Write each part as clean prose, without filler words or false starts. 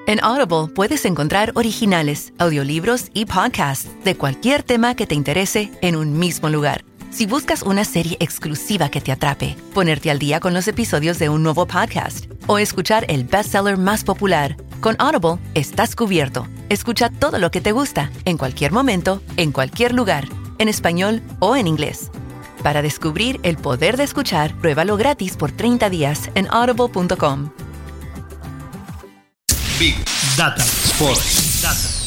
En Audible puedes encontrar originales, audiolibros y podcasts de cualquier tema que te interese en un mismo lugar. Si buscas una serie exclusiva que te atrape, ponerte al día con los episodios de un nuevo podcast o escuchar el bestseller más popular, con Audible estás cubierto. Escucha todo lo que te gusta, en cualquier momento, en cualquier lugar, en español o en inglés. Para descubrir el poder de escuchar, pruébalo gratis por 30 días en audible.com. Big Data Sports.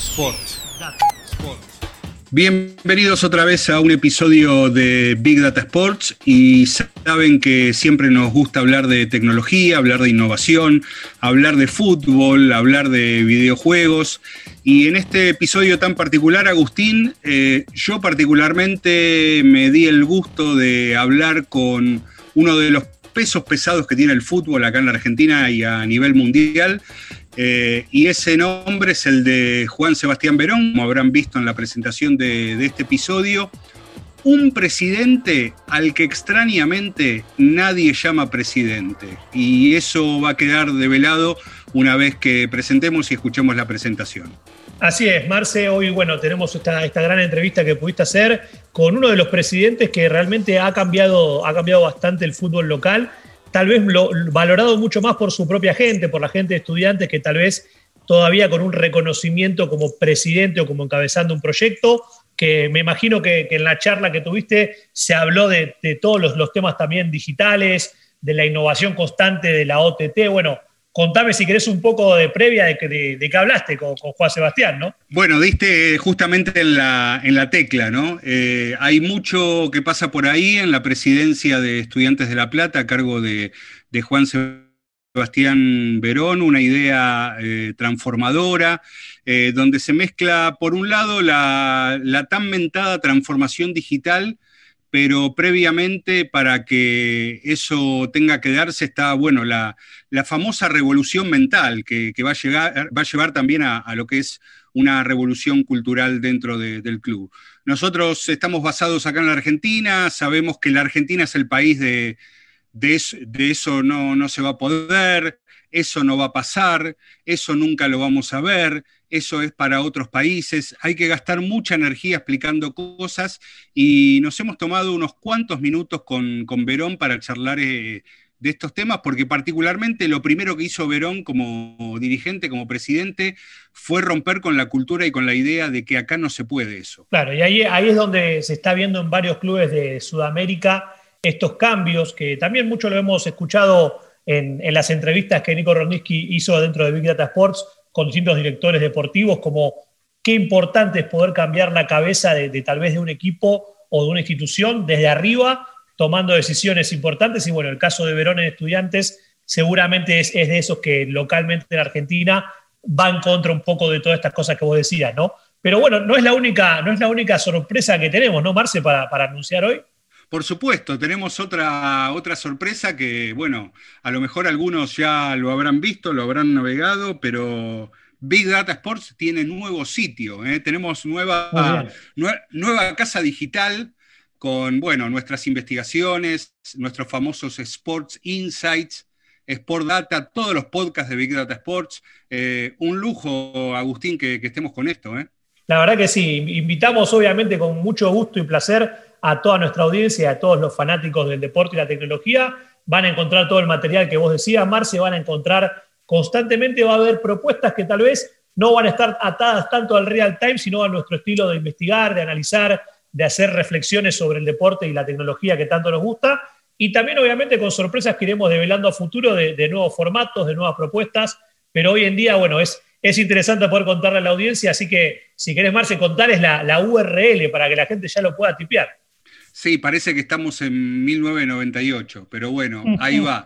Bienvenidos otra vez a un episodio de Big Data Sports, y saben que siempre nos gusta hablar de tecnología, hablar de innovación, hablar de fútbol, hablar de videojuegos. Y en este episodio tan particular, Agustín, yo particularmente me di el gusto de hablar con uno de los pesos pesados que tiene el fútbol acá en la Argentina y a nivel mundial. Y ese nombre es el de Juan Sebastián Verón, como habrán visto en la presentación de este episodio. Un presidente al que extrañamente nadie llama presidente. Y eso va a quedar develado una vez que presentemos y escuchemos la presentación. Así es, Marce. Hoy, tenemos esta gran entrevista que pudiste hacer con uno de los presidentes que realmente ha cambiado bastante el fútbol local. Tal vez valorado mucho más por su propia gente, por la gente de Estudiantes, que tal vez todavía con un reconocimiento como presidente o como encabezando un proyecto, que me imagino que en la charla que tuviste se habló de todos los temas también digitales, de la innovación constante de la OTT. Bueno, contame si querés un poco de previa de qué hablaste con Juan Sebastián, ¿no? Bueno, diste justamente en la tecla, ¿no? Hay mucho que pasa por ahí en la presidencia de Estudiantes de La Plata a cargo de Juan Sebastián Verón, una idea transformadora, donde se mezcla, por un lado, la tan mentada transformación digital, pero previamente, para que eso tenga que darse, está la famosa revolución mental que va a llevar también a lo que es una revolución cultural dentro del club. Nosotros estamos basados acá en la Argentina, sabemos que la Argentina es el país de eso no se va a poder, eso no va a pasar, eso nunca lo vamos a ver, eso es para otros países. Hay que gastar mucha energía explicando cosas, y nos hemos tomado unos cuantos minutos con Verón para charlar de estos temas, porque particularmente lo primero que hizo Verón como dirigente, como presidente, fue romper con la cultura y con la idea de que acá no se puede eso. Claro, y ahí es donde se está viendo en varios clubes de Sudamérica estos cambios, que también mucho lo hemos escuchado en las entrevistas que Nico Rondisky hizo dentro de Big Data Sports con distintos directores deportivos, como qué importante es poder cambiar la cabeza de tal vez de un equipo o de una institución desde arriba, tomando decisiones importantes. Y el caso de Verón en Estudiantes seguramente es de esos que localmente en Argentina va en contra un poco de todas estas cosas que vos decías, ¿no? Pero no es la única sorpresa que tenemos, ¿no, Marce, para anunciar hoy? Por supuesto, tenemos otra sorpresa que, a lo mejor algunos ya lo habrán visto, lo habrán navegado, pero Big Data Sports tiene nuevo sitio, ¿eh? Tenemos nueva casa digital con, nuestras investigaciones, nuestros famosos Sports Insights, Sport Data, todos los podcasts de Big Data Sports. Un lujo, Agustín, que estemos con esto, ¿eh? La verdad que sí. Invitamos, obviamente, con mucho gusto y placer a toda nuestra audiencia, a todos los fanáticos del deporte y la tecnología. Van a encontrar todo el material que vos decías, Marce, van a encontrar constantemente, va a haber propuestas que tal vez no van a estar atadas tanto al real time, sino a nuestro estilo de investigar, de analizar, de hacer reflexiones sobre el deporte y la tecnología que tanto nos gusta. Y también, obviamente, con sorpresas que iremos develando a futuro de nuevos formatos, de nuevas propuestas. Pero hoy en día, es interesante poder contarle a la audiencia. Así que, si querés, Marce, contarles la URL para que la gente ya lo pueda tipear. Sí, parece que estamos en 1998, pero ahí va.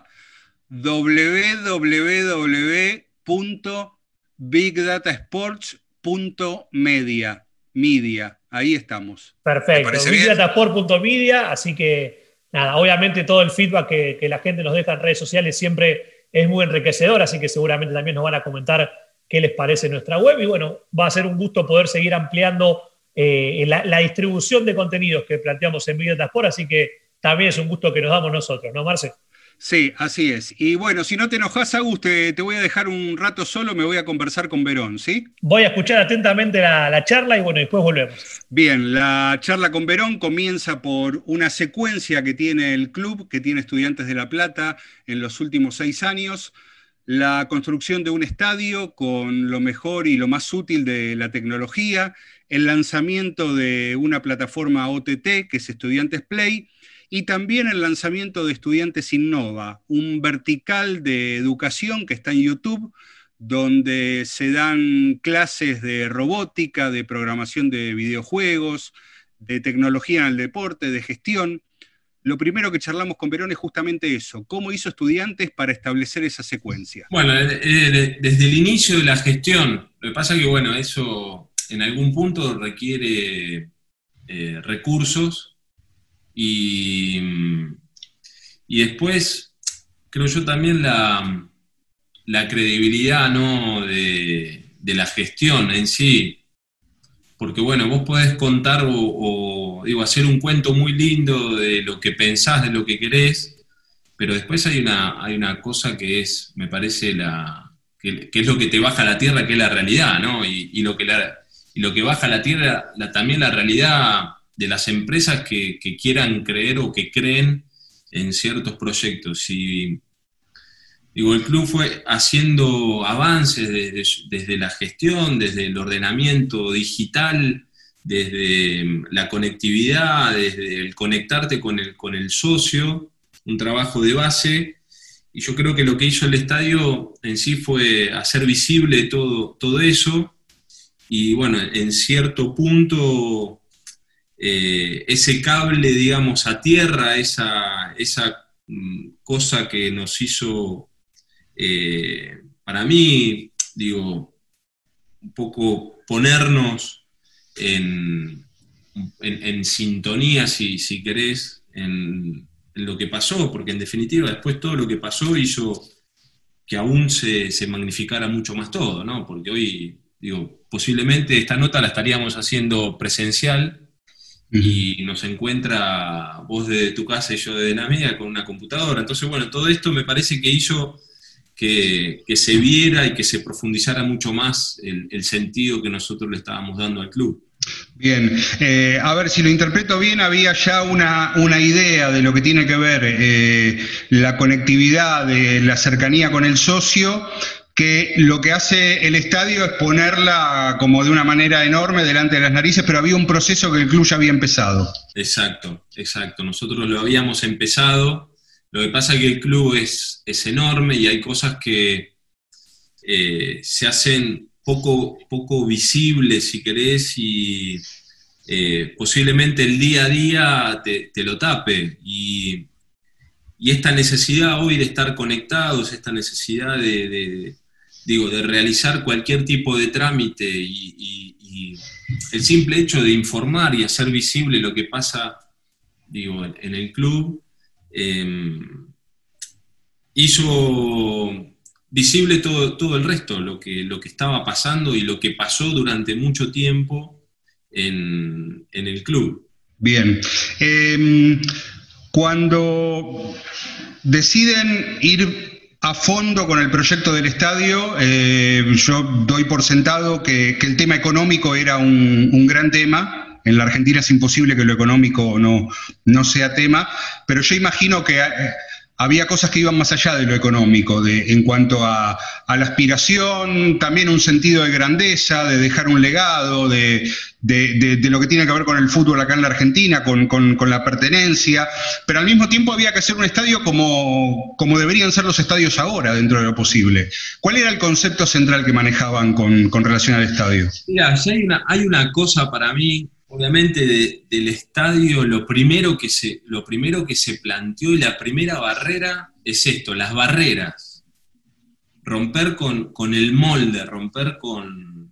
www.bigdatasports.media. Ahí estamos. Perfecto, bigdatasport.media, así que nada, obviamente todo el feedback que la gente nos deja en redes sociales siempre es muy enriquecedor, así que seguramente también nos van a comentar qué les parece nuestra web, y va a ser un gusto poder seguir ampliando la distribución de contenidos que planteamos en Big Data Sport, así que también es un gusto que nos damos nosotros, ¿no, Marce? Sí, así es. Y bueno, si no te enojas, Agus, te voy a dejar un rato solo, me voy a conversar con Verón, ¿sí? Voy a escuchar atentamente la charla y bueno, después volvemos. Bien, la charla con Verón comienza por una secuencia que tiene el club, que tiene Estudiantes de La Plata en los últimos 6 años, la construcción de un estadio con lo mejor y lo más útil de la tecnología, el lanzamiento de una plataforma OTT, que es Estudiantes Play, y también el lanzamiento de Estudiantes Innova, un vertical de educación que está en YouTube, donde se dan clases de robótica, de programación de videojuegos, de tecnología en el deporte, de gestión. Lo primero que charlamos con Verón es justamente eso, cómo hizo Estudiantes para establecer esa secuencia. Bueno, desde el inicio de la gestión, lo que pasa es que, bueno, eso en algún punto requiere recursos y después, creo yo también la credibilidad, ¿no?, de la gestión en sí, porque bueno, vos podés contar o hacer un cuento muy lindo de lo que pensás, de lo que querés, pero después hay una cosa que es, me parece, que es lo que te baja a la tierra, que es la realidad, ¿no? Y lo que baja a la tierra, también la realidad de las empresas que quieran creer o que creen en ciertos proyectos. Y el club fue haciendo avances desde la gestión, desde el ordenamiento digital, desde la conectividad, desde el conectarte con el socio, un trabajo de base, y yo creo que lo que hizo el estadio en sí fue hacer visible todo eso, y bueno, en cierto punto ese cable, digamos, a tierra, esa cosa que nos hizo, para mí, un poco ponernos en sintonía, si querés, en lo que pasó, porque en definitiva después todo lo que pasó hizo que aún se magnificara mucho más todo, ¿no? Porque hoy, posiblemente esta nota la estaríamos haciendo presencial y nos encuentra vos desde tu casa y yo desde la mía con una computadora. Entonces, bueno, todo esto me parece que hizo que se viera y que se profundizara mucho más el sentido que nosotros le estábamos dando al club. Bien, a ver, si lo interpreto bien, había ya una idea de lo que tiene que ver la conectividad, de la cercanía con el socio, que lo que hace el estadio es ponerla como de una manera enorme delante de las narices, pero había un proceso que el club ya había empezado. Exacto. Nosotros lo habíamos empezado. Lo que pasa es que el club es enorme y hay cosas que se hacen poco visibles, si querés, y posiblemente el día a día te lo tape. Y esta necesidad hoy de estar conectados, esta necesidad de realizar cualquier tipo de trámite y el simple hecho de informar y hacer visible lo que pasa, en el club, hizo visible todo el resto, lo que estaba pasando y lo que pasó durante mucho tiempo en el club. Bien. Cuando deciden ir a fondo con el proyecto del estadio, yo doy por sentado que el tema económico era un gran tema. En la Argentina es imposible que lo económico no sea tema, pero yo imagino que había cosas que iban más allá de lo económico, en cuanto a la aspiración, también un sentido de grandeza, de dejar un legado, de lo que tiene que ver con el fútbol acá en la Argentina, con la pertenencia, pero al mismo tiempo había que hacer un estadio como deberían ser los estadios ahora, dentro de lo posible. ¿Cuál era el concepto central que manejaban con relación al estadio? Mira, ya hay una cosa para mí. Obviamente del estadio, lo primero que se planteó y la primera barrera es esto, las barreras. Romper con el molde, romper con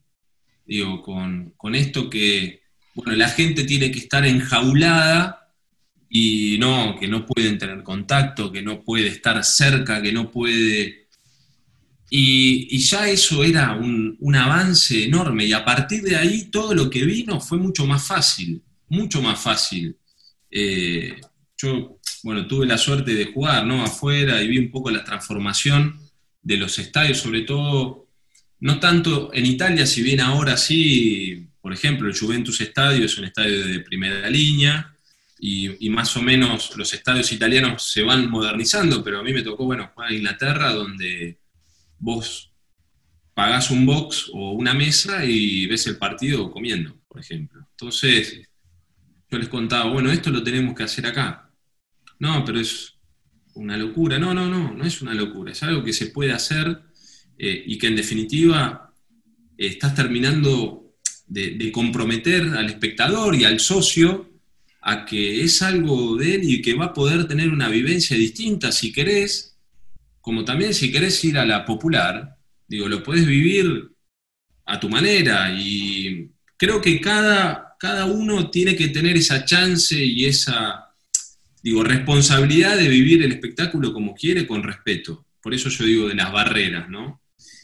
esto que, bueno, la gente tiene que estar enjaulada y que no pueden tener contacto, que no puede estar cerca, que no puede... Y ya eso era un avance enorme, y a partir de ahí todo lo que vino fue mucho más fácil, mucho más fácil. Yo bueno, tuve la suerte de jugar, ¿no?, afuera, y vi un poco la transformación de los estadios, sobre todo, no tanto en Italia, si bien ahora sí, por ejemplo, el Juventus Estadio es un estadio de primera línea, y más o menos los estadios italianos se van modernizando, pero a mí me tocó, bueno, jugar en Inglaterra, donde vos pagás un box o una mesa y ves el partido comiendo, por ejemplo. Entonces, yo les contaba, bueno, esto lo tenemos que hacer acá. No, pero es una locura. No es una locura. Es algo que se puede hacer y que en definitiva estás terminando de comprometer al espectador y al socio a que es algo de él y que va a poder tener una vivencia distinta si querés, como también si querés ir a la popular, digo, lo podés vivir a tu manera, y creo que cada uno tiene que tener esa chance y esa, digo, responsabilidad de vivir el espectáculo como quiere, con respeto. Por eso yo digo de las barreras, ¿no?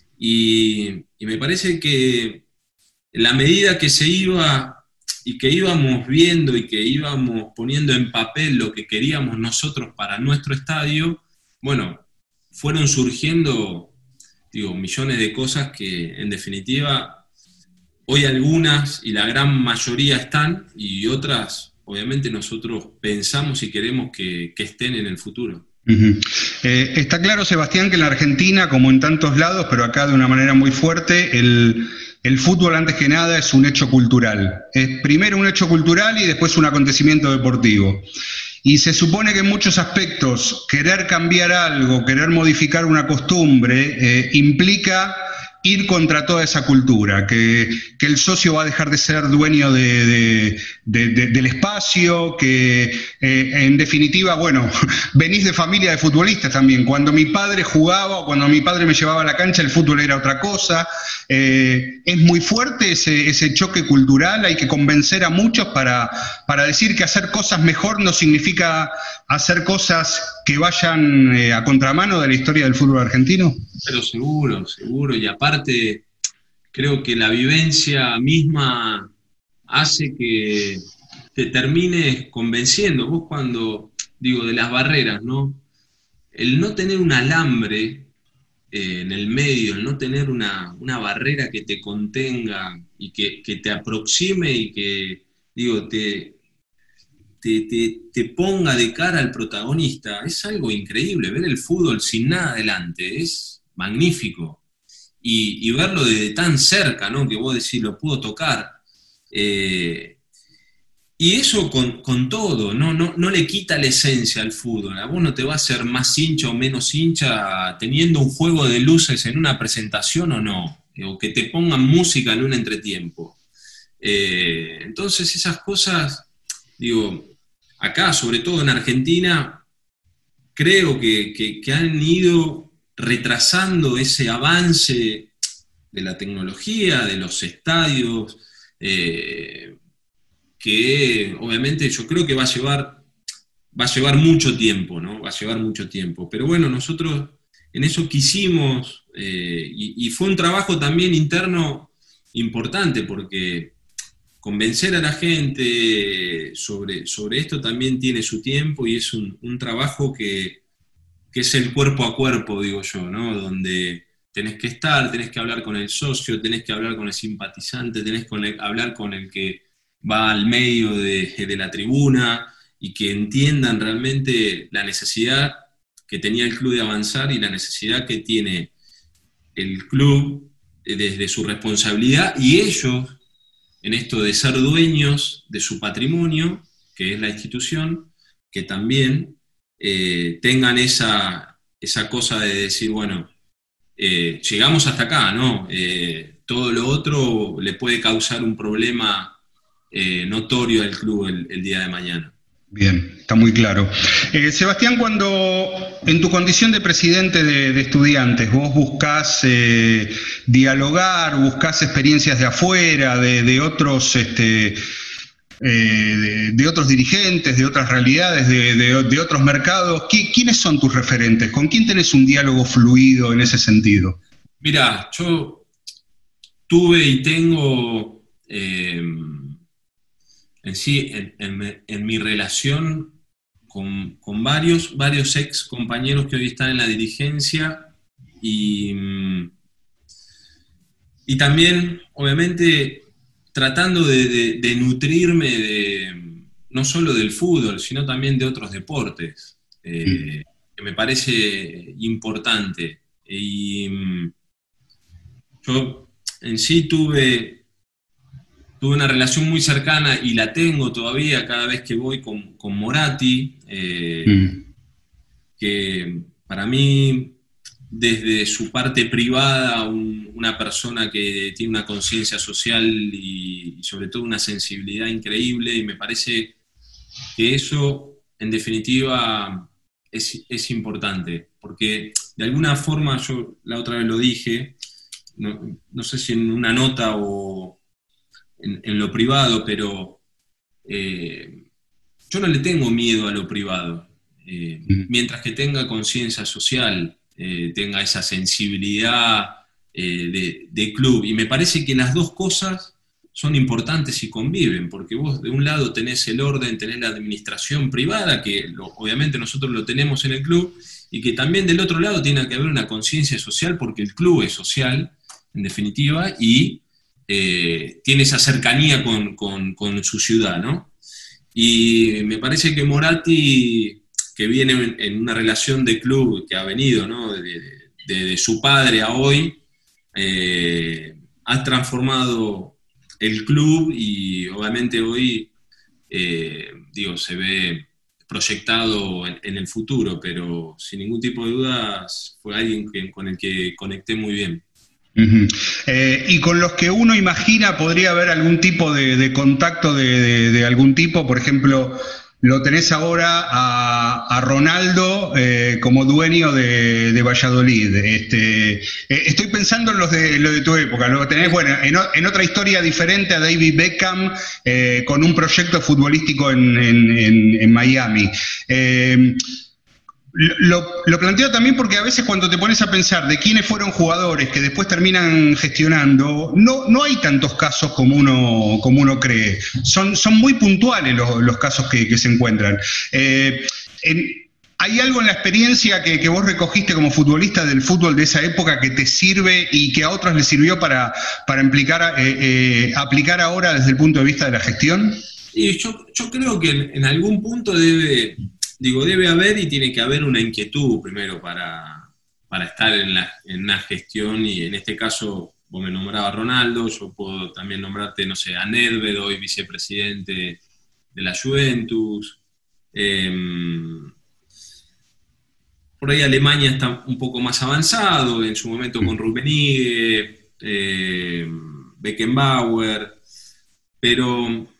Y me parece que en la medida que se iba y que íbamos viendo y que íbamos poniendo en papel lo que queríamos nosotros para nuestro estadio, bueno, fueron surgiendo, digo, millones de cosas que en definitiva hoy algunas y la gran mayoría están, y otras obviamente nosotros pensamos y queremos que estén en el futuro. Uh-huh. Está claro, Sebastián, que en la Argentina, como en tantos lados, pero acá de una manera muy fuerte, el fútbol antes que nada es un hecho cultural. Es primero un hecho cultural y después un acontecimiento deportivo. Y se supone que en muchos aspectos querer cambiar algo, querer modificar una costumbre, implica ir contra toda esa cultura, que el socio va a dejar de ser dueño del espacio, que en definitiva, bueno, venís de familia de futbolistas también. Cuando mi padre jugaba o cuando mi padre me llevaba a la cancha, el fútbol era otra cosa. Es muy fuerte ese choque cultural. Hay que convencer a muchos para decir que hacer cosas mejor no significa hacer cosas que vayan a contramano de la historia del fútbol argentino. Pero seguro, y aparte creo que la vivencia misma hace que te termines convenciendo. Vos, cuando digo de las barreras, ¿no?, el no tener un alambre en el medio, el no tener una barrera que te contenga y que te aproxime y que, digo, te ponga de cara al protagonista, es algo increíble. Ver el fútbol sin nada adelante es magnífico, y verlo desde tan cerca, ¿no?, que vos decís, lo puedo tocar, y eso con todo, no le quita la esencia al fútbol. A vos no te va a hacer más hincha o menos hincha teniendo un juego de luces en una presentación o no, o que te pongan música en un entretiempo. Entonces esas cosas, digo, acá, sobre todo en Argentina, creo que han ido retrasando ese avance de la tecnología, de los estadios, que obviamente yo creo que va a llevar mucho tiempo, ¿no? Va a llevar mucho tiempo. Pero bueno, nosotros en eso quisimos, y fue un trabajo también interno importante, porque convencer a la gente sobre esto también tiene su tiempo, y es un trabajo que es el cuerpo a cuerpo, digo yo, ¿no?, donde tenés que estar, tenés que hablar con el socio, tenés que hablar con el simpatizante, tenés que hablar con el que va al medio de la tribuna, y que entiendan realmente la necesidad que tenía el club de avanzar y la necesidad que tiene el club desde su responsabilidad, y ellos en esto de ser dueños de su patrimonio, que es la institución, que también tengan esa cosa de decir, bueno, llegamos hasta acá, ¿no? Todo lo otro le puede causar un problema notorio al club el día de mañana. Bien, está muy claro. Sebastián, cuando en tu condición de presidente de estudiantes vos buscás dialogar, buscás experiencias de afuera, de otros de otros dirigentes, de otras realidades, de otros mercados, ¿quiénes son tus referentes? ¿Con quién tenés un diálogo fluido en ese sentido? Mirá, yo tuve y tengo en mi relación con varios ex compañeros que hoy están en la dirigencia y también, obviamente, tratando de nutrirme no solo del fútbol, sino también de otros deportes, que me parece importante. Y yo en sí tuve una relación muy cercana, y la tengo todavía cada vez que voy con Moratti, que para mí, desde su parte privada, una persona que tiene una conciencia social y sobre todo una sensibilidad increíble, y me parece que eso, en definitiva, es importante, porque de alguna forma, yo la otra vez lo dije, no sé si en una nota o en lo privado, pero yo no le tengo miedo a lo privado, mientras que tenga conciencia social, tenga esa sensibilidad de club, y me parece que las dos cosas son importantes y conviven, porque vos de un lado tenés el orden, tenés la administración privada, que obviamente nosotros lo tenemos en el club, y que también del otro lado tiene que haber una conciencia social, porque el club es social, en definitiva, y tiene esa cercanía con su ciudad, ¿no? Y me parece que Moratti, que viene en una relación de club que ha venido, ¿no?, de su padre a hoy, ha transformado el club, y obviamente hoy, se ve proyectado en el futuro, pero sin ningún tipo de dudas fue alguien con el que conecté muy bien. Y con los que uno imagina podría haber algún tipo de contacto de algún tipo, por ejemplo, lo tenés ahora a Ronaldo como dueño de Valladolid. Estoy pensando en lo de tu época. Lo tenés, bueno, en otra historia diferente, a David Beckham con un proyecto futbolístico en Miami. Lo planteo también porque a veces cuando te pones a pensar de quiénes fueron jugadores que después terminan gestionando, no hay tantos casos como uno cree. Son muy puntuales los casos que se encuentran. ¿Hay algo en la experiencia que vos recogiste como futbolista del fútbol de esa época que te sirve y que a otros les sirvió para aplicar ahora desde el punto de vista de la gestión? Y yo creo que en algún punto debe haber y tiene que haber una inquietud primero para estar en la gestión, y en este caso vos me nombrabas a Ronaldo, yo puedo también nombrarte, no sé, a Nedved, hoy vicepresidente de la Juventus. Por ahí Alemania está un poco más avanzado, en su momento con Rummenigge, Beckenbauer, pero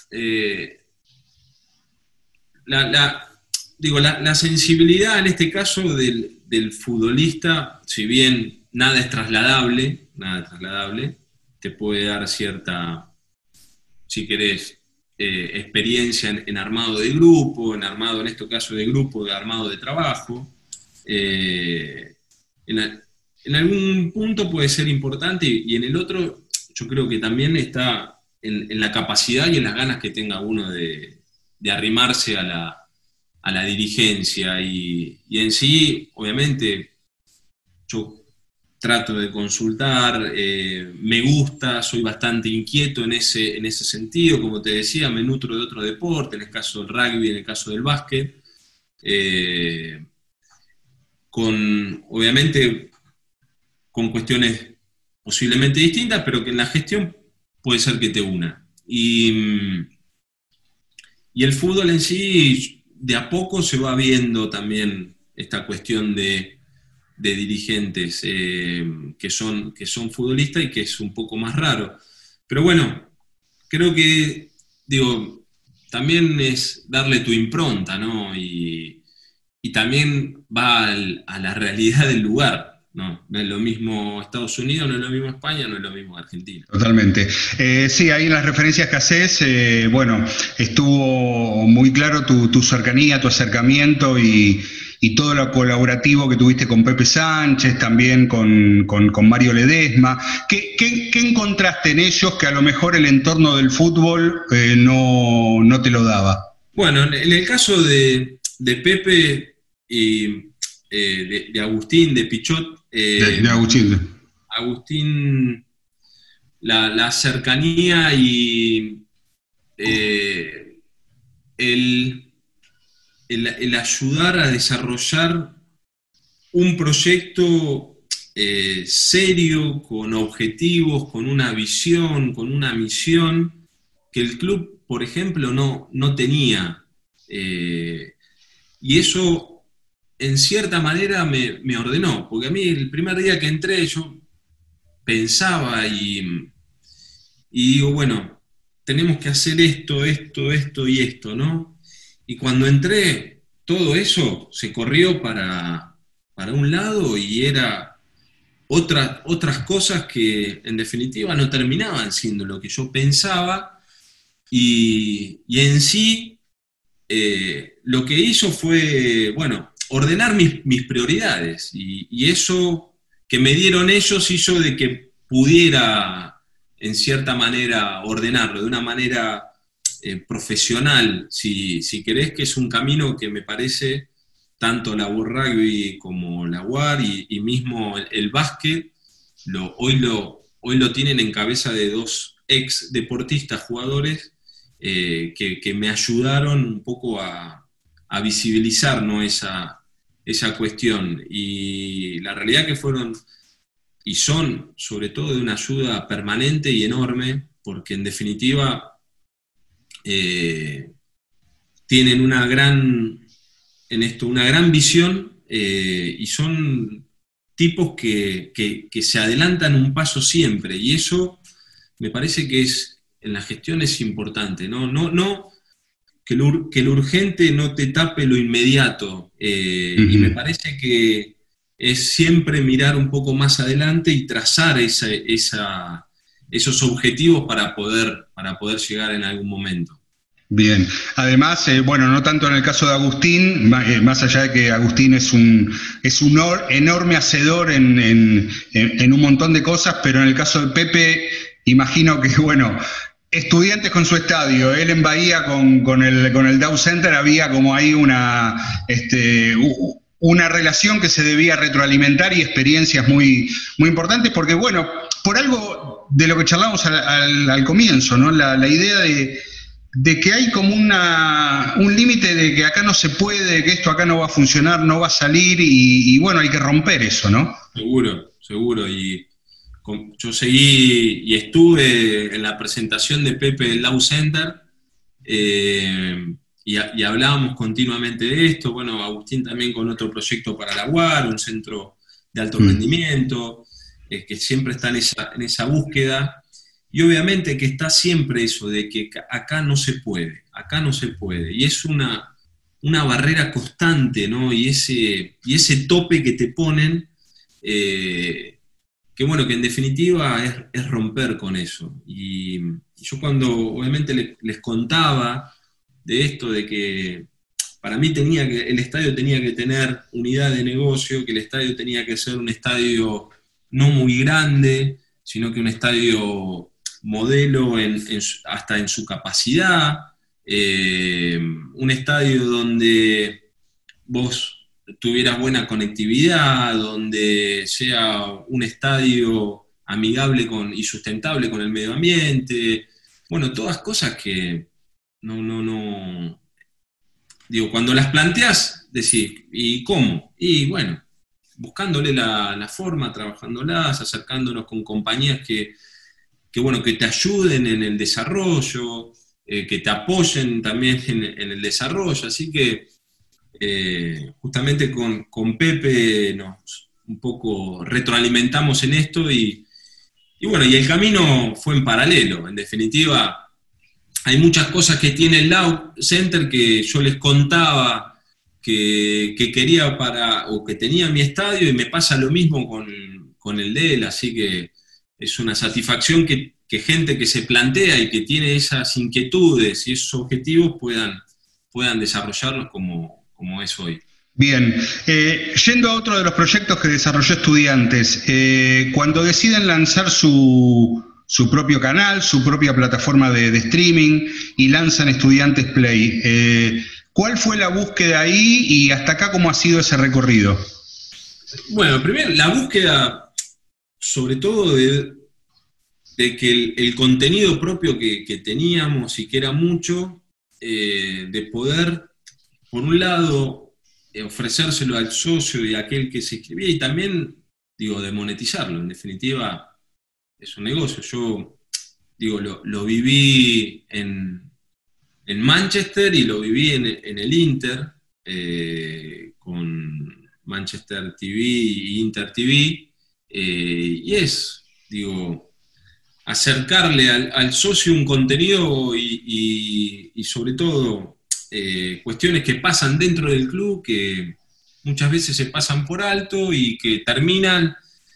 la sensibilidad en este caso del futbolista, si bien nada es trasladable, te puede dar cierta, si querés, experiencia en armado de grupo, en este caso de grupo, de armado de trabajo. En algún punto puede ser importante, y en el otro yo creo que también está en la capacidad y en las ganas que tenga uno de arrimarse a la dirigencia, y en sí, obviamente, yo trato de consultar, me gusta, soy bastante inquieto en ese sentido, como te decía, me nutro de otro deporte, en el caso del rugby, en el caso del básquet, obviamente con cuestiones posiblemente distintas, pero que en la gestión puede ser que te una. Y el fútbol en sí, de a poco se va viendo también esta cuestión de dirigentes que son futbolistas, y que es un poco más raro. Pero bueno, creo que, también es darle tu impronta, ¿no? Y también va a la realidad del lugar, ¿no? No es lo mismo Estados Unidos, no es lo mismo España, no es lo mismo Argentina. Totalmente. Sí, ahí en las referencias que haces, estuvo muy claro tu cercanía, tu acercamiento y todo lo colaborativo que tuviste con Pepe Sánchez, también con Mario Ledesma. ¿Qué encontraste en ellos que a lo mejor el entorno del fútbol no te lo daba? Bueno, en el caso de de Pepe y de Agustín, de Pichot. De Agustín. Agustín, la cercanía y el ayudar a desarrollar un proyecto serio, con objetivos, con una visión, con una misión, que el club, por ejemplo, no tenía. Y eso, en cierta manera, me ordenó, porque a mí el primer día que entré yo pensaba y digo, bueno, tenemos que hacer esto y esto, ¿no? Y cuando entré, todo eso se corrió para un lado y era otras cosas que en definitiva no terminaban siendo lo que yo pensaba, y en sí lo que hizo fue, bueno, ordenar mis prioridades, y eso que me dieron ellos hizo de que pudiera en cierta manera ordenarlo de una manera profesional, si querés, que es un camino que me parece tanto la World Rugby como la WAR y mismo el básquet, hoy lo tienen en cabeza de dos ex deportistas, jugadores, que me ayudaron un poco a visibilizar, ¿no?, esa cuestión. Y la realidad que fueron y son sobre todo de una ayuda permanente y enorme, porque en definitiva tienen una gran visión, y son tipos que se adelantan un paso siempre, y eso me parece que en la gestión es importante, no que lo urgente no te tape lo inmediato, y me parece que es siempre mirar un poco más adelante y trazar esos objetivos para poder llegar en algún momento. Bien, además, bueno, no tanto en el caso de Agustín, más allá de que Agustín es un enorme hacedor en un montón de cosas, pero en el caso de Pepe, imagino que, bueno, Estudiantes con su estadio, él en Bahía con el Dow Center, había como ahí una relación que se debía retroalimentar y experiencias muy, muy importantes, porque, bueno, por algo de lo que charlamos al comienzo, ¿no? La idea de que hay como un límite de que acá no se puede, que esto acá no va a funcionar, no va a salir, y bueno, hay que romper eso, ¿no? Seguro, y yo seguí y estuve en la presentación de Pepe del Dow Center, y hablábamos continuamente de esto. Bueno, Agustín también con otro proyecto para la UAR, un centro de alto rendimiento, que siempre está en esa búsqueda. Y obviamente que está siempre eso de que acá no se puede, y es una barrera constante, ¿no? Y ese tope que te ponen, que bueno, que en definitiva es romper con eso. Y yo cuando obviamente les contaba de esto, de que para mí el estadio tenía que tener unidad de negocio, que el estadio tenía que ser un estadio no muy grande, sino que un estadio modelo hasta en su capacidad, un estadio donde vos tuvieras buena conectividad, donde sea un estadio amigable y sustentable con el medio ambiente. Bueno, todas cosas que no digo, cuando las planteás, decís, ¿y cómo? Y bueno, buscándole la forma, trabajándolas, acercándonos con compañías que te ayuden en el desarrollo, que te apoyen también en el desarrollo. Así que justamente con Pepe nos un poco retroalimentamos en esto, y bueno, y el camino fue en paralelo. En definitiva, hay muchas cosas que tiene el Dow Center que yo les contaba que quería o que tenía en mi estadio, y me pasa lo mismo con el de él, así que es una satisfacción que gente que se plantea y que tiene esas inquietudes y esos objetivos puedan desarrollarlos como es hoy. Bien, yendo a otro de los proyectos que desarrolló Estudiantes, cuando deciden lanzar su propio canal, su propia plataforma de streaming, y lanzan Estudiantes Play, ¿Cuál fue la búsqueda ahí y hasta acá cómo ha sido ese recorrido? Bueno, primero la búsqueda, sobre todo de que el contenido propio que teníamos y que era mucho, de poder, por un lado, ofrecérselo al socio y a aquel que se inscribía, y también, de monetizarlo. En definitiva, es un negocio. Yo, lo viví en Manchester y lo viví en el Inter, con Manchester TV y Inter TV, y es, acercarle al socio un contenido y sobre todo cuestiones que pasan dentro del club que muchas veces se pasan por alto y que terminan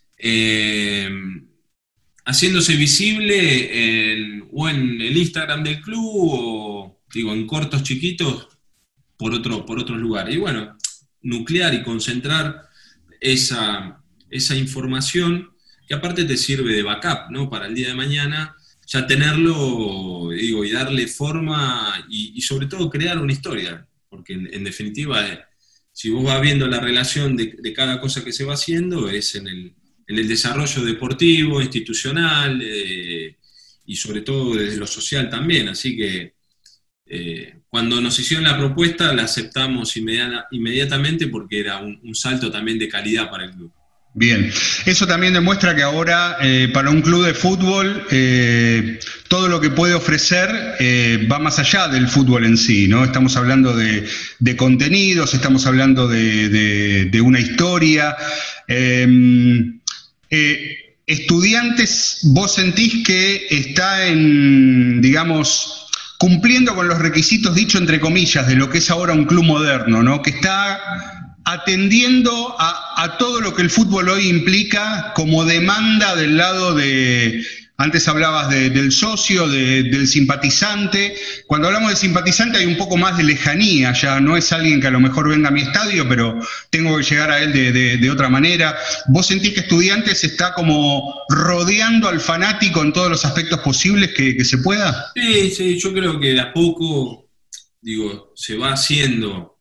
haciéndose visible o en el Instagram del club o en cortos chiquitos por otros lugares. Y bueno, nuclear y concentrar esa información que aparte te sirve de backup, ¿no? Para el día de mañana, ya tenerlo, y darle forma y sobre todo crear una historia, porque en definitiva, si vos vas viendo la relación de cada cosa que se va haciendo, es en el desarrollo deportivo, institucional, y sobre todo desde lo social también, así que cuando nos hicieron la propuesta la aceptamos inmediatamente porque era un salto también de calidad para el club. Bien, eso también demuestra que ahora para un club de fútbol todo lo que puede ofrecer va más allá del fútbol en sí, ¿no? Estamos hablando de contenidos, estamos hablando de una historia. Estudiantes, ¿vos sentís que está cumpliendo con los requisitos, dicho entre comillas, de lo que es ahora un club moderno, ¿no? Que está atendiendo a todo lo que el fútbol hoy implica como demanda del lado antes hablabas del socio, del simpatizante. Cuando hablamos de simpatizante hay un poco más de lejanía, ya no es alguien que a lo mejor venga a mi estadio, pero tengo que llegar a él de otra manera. ¿Vos sentís que Estudiantes está como rodeando al fanático en todos los aspectos posibles que se pueda? Sí, yo creo que de a poco, se va haciendo.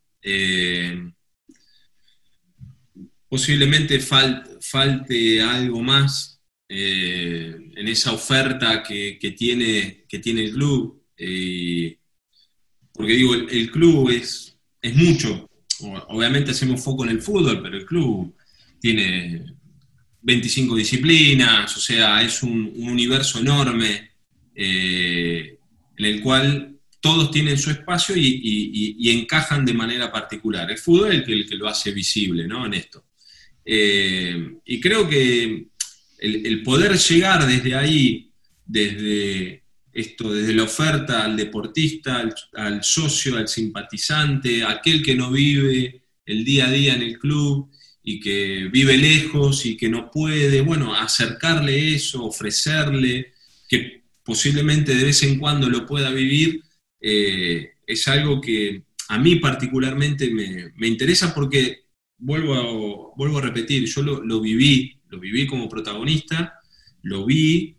Posiblemente falte algo más en esa oferta que tiene el club, porque el club es mucho. Obviamente hacemos foco en el fútbol, pero el club tiene 25 disciplinas, o sea, es un universo enorme en el cual todos tienen su espacio y encajan de manera particular. El fútbol es el que lo hace visible, ¿no? En esto. Y creo que el poder llegar desde ahí, desde la oferta al deportista, al socio, al simpatizante, aquel que no vive el día a día en el club y que vive lejos y que no puede, acercarle eso, ofrecerle, que posiblemente de vez en cuando lo pueda vivir, es algo que a mí particularmente me interesa porque vuelvo a repetir, yo lo viví como protagonista, lo vi,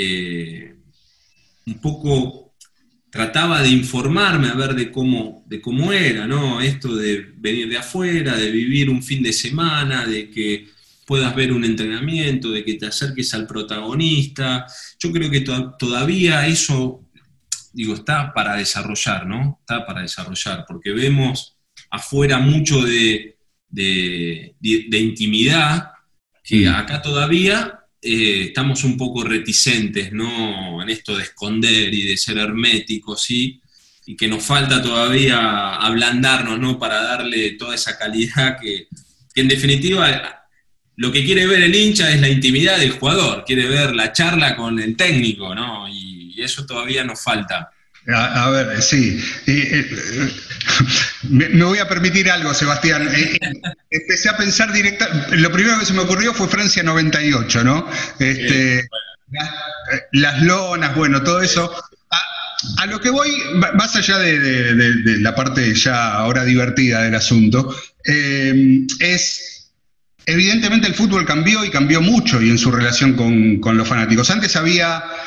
un poco trataba de informarme a ver de cómo era, ¿no? Esto de venir de afuera, de vivir un fin de semana, de que puedas ver un entrenamiento, de que te acerques al protagonista. Yo creo que todavía eso, está para desarrollar, ¿no? Está para desarrollar, porque vemos afuera mucho de intimidad, que acá todavía estamos un poco reticentes, ¿no? En esto de esconder y de ser herméticos, ¿sí? Y que nos falta todavía ablandarnos, ¿no? Para darle toda esa calidad que en definitiva lo que quiere ver el hincha es la intimidad del jugador, quiere ver la charla con el técnico, ¿no? Y eso todavía nos falta. A ver, sí. Me voy a permitir algo, Sebastián. Empecé a pensar lo primero que se me ocurrió fue Francia 98, ¿no? Las lonas, todo eso. A lo que voy, más allá de la parte ya ahora divertida del asunto, es, evidentemente el fútbol cambió y cambió mucho y en su relación con los fanáticos. Antes había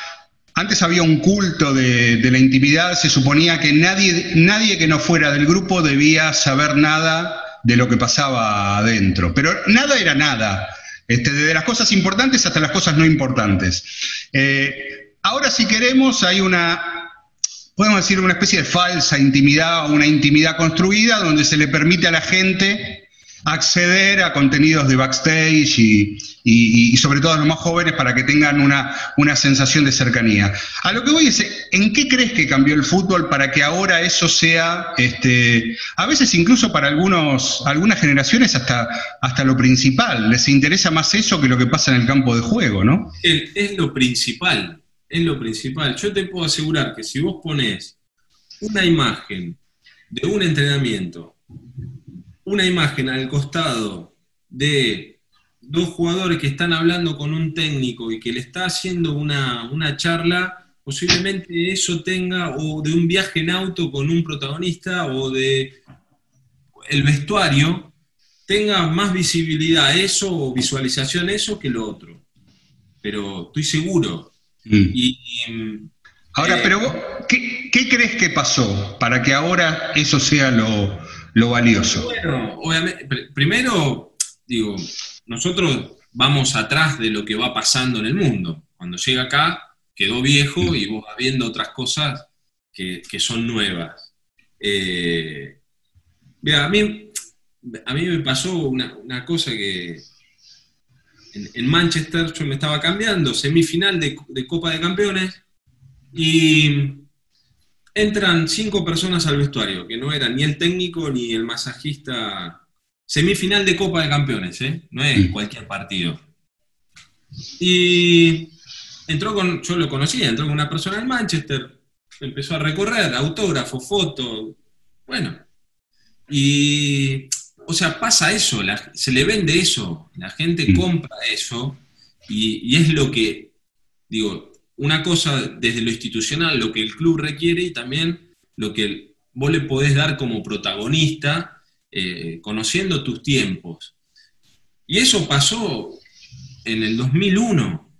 Antes había un culto de la intimidad, se suponía que nadie que no fuera del grupo debía saber nada de lo que pasaba adentro, pero nada era nada, desde las cosas importantes hasta las cosas no importantes. Ahora, si queremos, hay podemos decir, una especie de falsa intimidad o una intimidad construida donde se le permite a la gente acceder a contenidos de backstage y sobre todo a los más jóvenes para que tengan una sensación de cercanía. A lo que voy es, ¿en qué crees que cambió el fútbol para que ahora eso sea, a veces incluso para algunas generaciones hasta lo principal? Les interesa más eso que lo que pasa en el campo de juego, ¿no? Es lo principal. Yo te puedo asegurar que si vos ponés una imagen de un entrenamiento, una imagen al costado de dos jugadores que están hablando con un técnico y que le está haciendo una charla, posiblemente eso tenga, o de un viaje en auto con un protagonista, o de el vestuario, tenga más visibilidad eso o visualización eso que lo otro. Pero estoy seguro. Ahora, pero vos, ¿qué crees que pasó para que ahora eso sea lo valioso? Bueno, obviamente, primero, digo, nosotros vamos atrás de lo que va pasando en el mundo. Cuando llega acá, quedó viejo y vos vas viendo otras cosas que son nuevas. Mira, a mí me pasó una cosa que en Manchester yo me estaba cambiando, semifinal de Copa de Campeones, y entran 5 personas al vestuario, que no eran ni el técnico ni el masajista. Semifinal de Copa de Campeones, no es cualquier partido. Y yo lo conocía, entró con una persona en Manchester, empezó a recorrer, autógrafo, foto, bueno. Y, o sea, pasa eso, se le vende eso, la gente compra eso, y es lo que, digo, una cosa desde lo institucional, lo que el club requiere, y también lo que vos le podés dar como protagonista, conociendo tus tiempos. Y eso pasó en el 2001.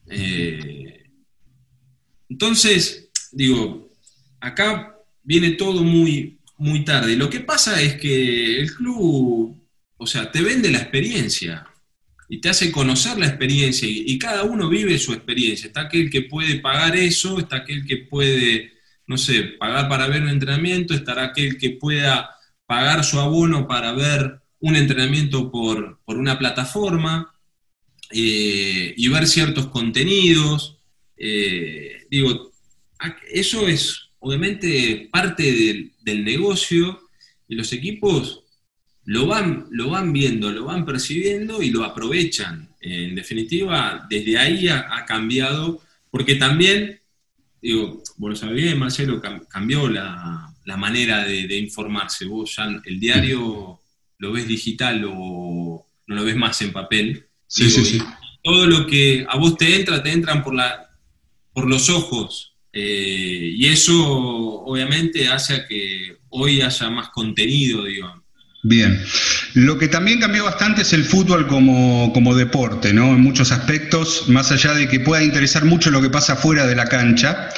Entonces, digo, acá viene todo muy, muy tarde. Lo que pasa es que el club, o sea, te vende la experiencia y te hace conocer la experiencia, y cada uno vive su experiencia. Está aquel que puede pagar eso, está aquel que puede, no sé, pagar para ver un entrenamiento, estará aquel que pueda pagar su abono para ver un entrenamiento por una plataforma, y ver ciertos contenidos. Digo, eso es obviamente parte del negocio, y los equipos lo van viendo, lo van percibiendo y lo aprovechan. En definitiva, desde ahí ha cambiado, porque también, digo, vos lo sabés, Marcelo, cambió la manera de informarse. Vos ya el diario lo ves digital o no lo ves más en papel. Sí, digo, sí. Todo lo que a vos te entran por los ojos. Y eso obviamente hace a que hoy haya más contenido, digo. Bien. Lo que también cambió bastante es el fútbol como deporte, ¿no? En muchos aspectos, más allá de que pueda interesar mucho lo que pasa fuera de la cancha,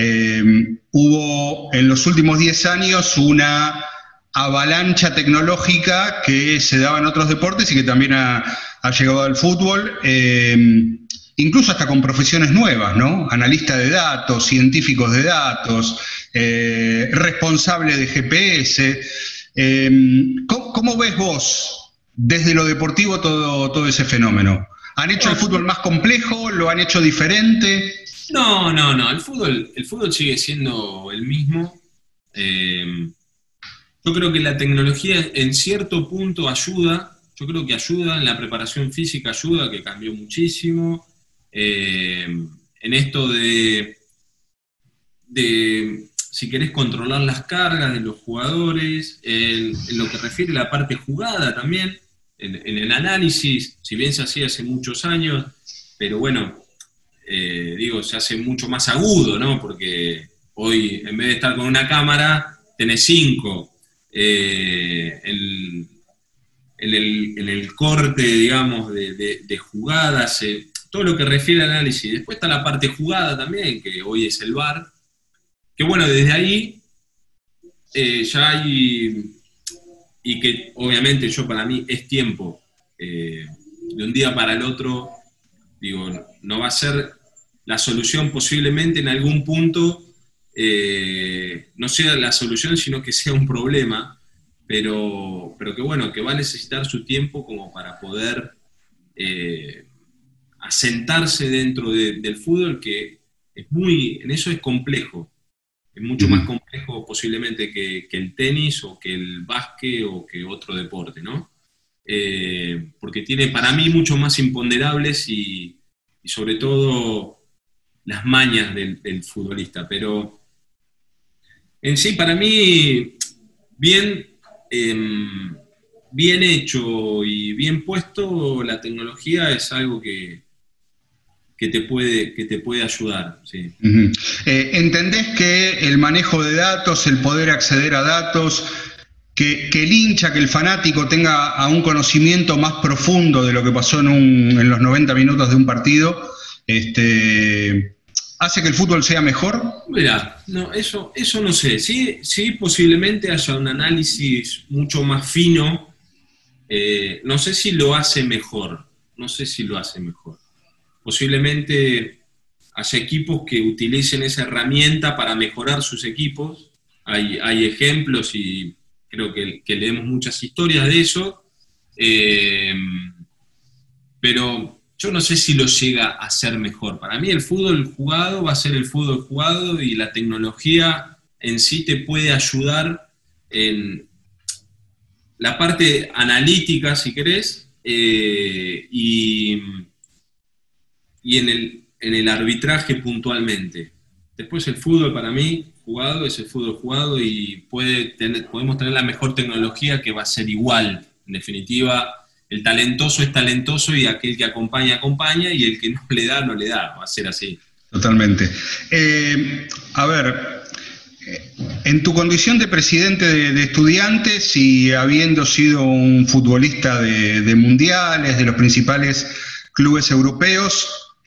hubo en los últimos 10 años una avalancha tecnológica que se daba en otros deportes y que también ha llegado al fútbol, incluso hasta con profesiones nuevas, ¿no? Analista de datos, científicos de datos, responsable de GPS. ¿Cómo ves vos desde lo deportivo todo ese fenómeno? ¿Han hecho el fútbol más complejo? ¿Lo han hecho diferente? No, el fútbol sigue siendo el mismo. Yo creo que la tecnología en cierto punto ayuda. Yo creo que ayuda en la preparación física, ayuda, que cambió muchísimo. En esto de si querés controlar las cargas de los jugadores, en lo que refiere a la parte jugada también, en el análisis, si bien se hacía hace muchos años, pero bueno, se hace mucho más agudo, ¿no? Porque hoy, en vez de estar con una cámara, tenés 5. En el corte, digamos, de jugadas, todo lo que refiere al análisis. Después está la parte jugada también, que hoy es el VAR, que bueno, desde ahí ya hay, y que obviamente para mí es tiempo, de un día para el otro, digo, no va a ser la solución posiblemente en algún punto, no sea la solución, sino que sea un problema, pero que bueno, que va a necesitar su tiempo como para poder asentarse dentro del fútbol, que en eso es complejo, es mucho más complejo posiblemente que el tenis o que el básquet o que otro deporte, ¿no? Porque tiene para mí mucho más imponderables y sobre todo las mañas del futbolista, pero en sí para mí bien hecho y bien puesto, la tecnología es algo que te puede ayudar. Sí. ¿Entendés que el manejo de datos, el poder acceder a datos, que el hincha, que el fanático tenga a un conocimiento más profundo de lo que pasó en los 90 minutos de un partido, hace que el fútbol sea mejor? Mirá, no, eso no sé. Sí, posiblemente haya un análisis mucho más fino. No sé si lo hace mejor. Posiblemente haya equipos que utilicen esa herramienta para mejorar sus equipos. Hay ejemplos y creo que leemos muchas historias de eso. Pero yo no sé si lo llega a ser mejor. Para mí el fútbol jugado va a ser el fútbol jugado y la tecnología en sí te puede ayudar en la parte analítica, si querés, y en el arbitraje puntualmente. Después el fútbol para mí jugado es el fútbol jugado y podemos tener la mejor tecnología que va a ser igual, en definitiva. El talentoso es talentoso y aquel que acompaña, acompaña, y el que no le da, va a ser así. Totalmente. A ver, en tu condición de presidente de Estudiantes y habiendo sido un futbolista de mundiales, de los principales clubes europeos,